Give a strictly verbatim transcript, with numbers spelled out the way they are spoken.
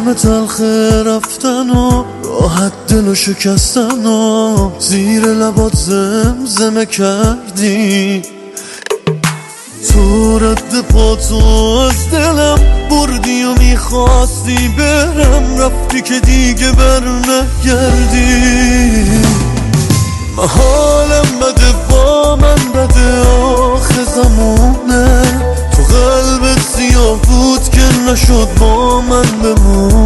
همه تلخ رفتن و راحت دلو شکستن و زیر لبات زمزمه کردی. تو رد پاتو از دلم بردی و میخواستی برم، رفتی که دیگه بر نگردی. من حالم بده با من بده آخه زمونه، تو قلبت سیاه بود که نشد با من بمون.